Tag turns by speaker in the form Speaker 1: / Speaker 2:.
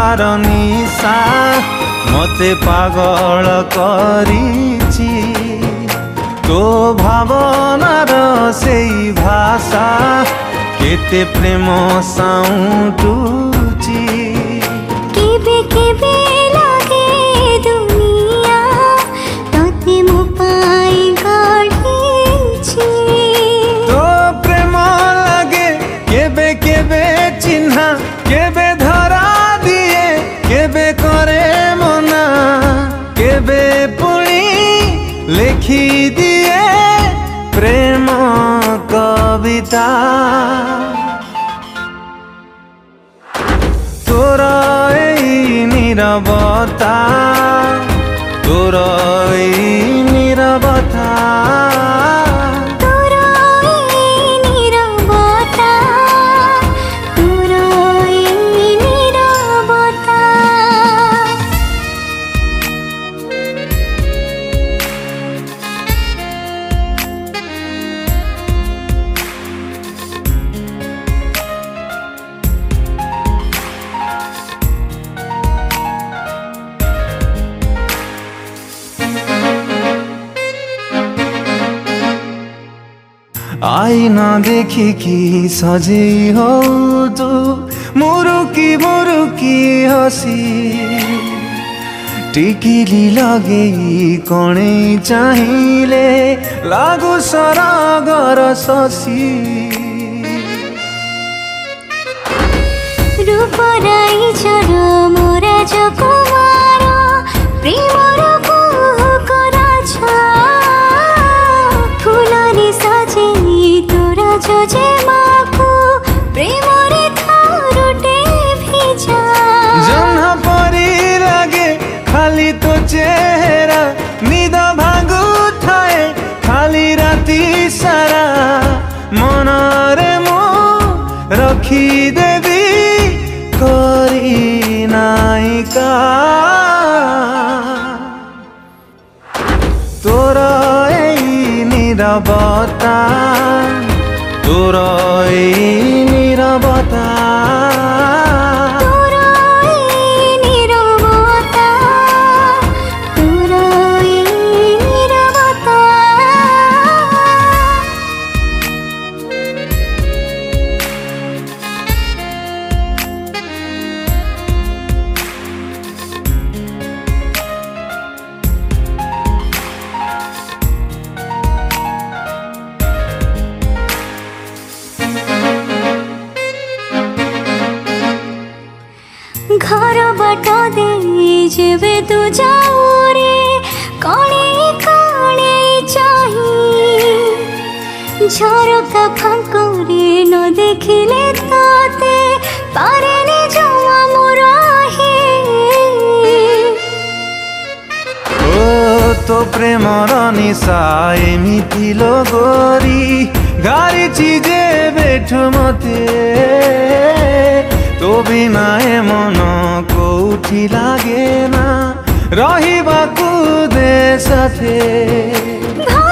Speaker 1: तार निशा मते पागल करिछि तो भावनार सेई भाषा केते प्रेम साउंटुछि
Speaker 2: केबे केबे लागे दुनिया तोते मो पाई गढ़िछि
Speaker 1: तो प्रेम लागे केबे केबे चिन्हा केबे धरा दिए केबे करे मना केबे पुणी लिखि दिए प्रेम कविता तोर एई नीरवता तोर एई नीरवता आईना देखिकी सजेई हो तू मुरुकी हसी टिकिली लगेई कणे चाहिले लागु सरागर शशि
Speaker 2: रूपराई चर मोरा कुमार प्रेमर कुहक राजा फुलरी सजेई तोरा जोजे माकू प्रेमरे थारुटे भिजा
Speaker 1: जन्हा परी लागे खाली तो चेहरा निद भांगु थाए खाली राती सारा मनरे मो रखी देवी करी नायिका तोर एई नीरवता तोर एई नीरवता
Speaker 2: घर बाट दे जेबे तू जाऊ रे कणे कणे चाही झरका फांकरे न देखिले ताते पारेने जमा मुराही
Speaker 1: ओ तो प्रेमर निशा एमिति लगोरी गारी चीजे बेठु मते तो बिना ए मन कोठी लागे ना रहिबाकु दे साथे।